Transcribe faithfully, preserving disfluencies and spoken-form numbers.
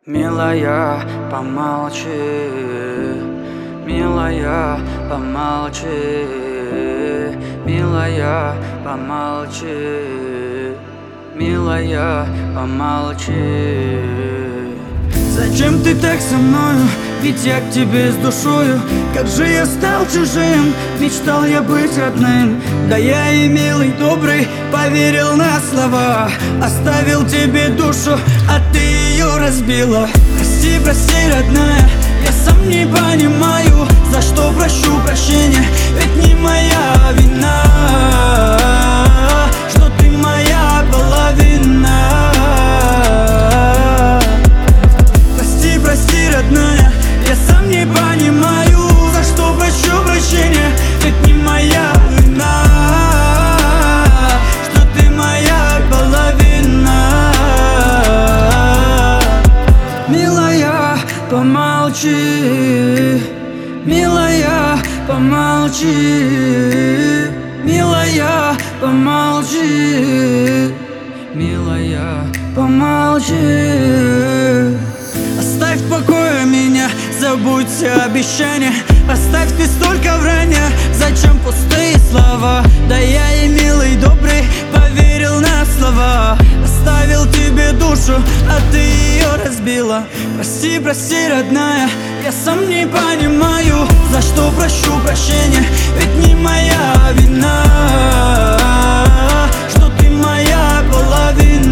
Милая, помолчи, милая, помолчи, милая, помолчи, милая, помолчи. Зачем ты так со мною? Ведь я к тебе с душою. Как же я стал чужим, мечтал я быть родным. Да я и милый, добрый, поверил на слова. Оставил тебе душу, а ты ее разбила. Прости, прости, родная, я сам не понимаю, за что прощу прощения, ведь не моя вина, что ты моя половина. Прости, прости, родная, я сам не понимаю, за что прощу прощения, ведь не моя вина, что ты моя половина. Милая, помолчи, милая, помолчи, милая, помолчи, Милая, помолчи. Оставь в покое меня, забудь все обещания. Оставь ты столько вранья, зачем пустые слова? Да я и милый, добрый, поверил на слова. Оставил тебе душу, а ты ее разбила. Прости, прости, родная, я сам не понимаю, за что прощу прощения, ведь не моя вина, что ты моя половина.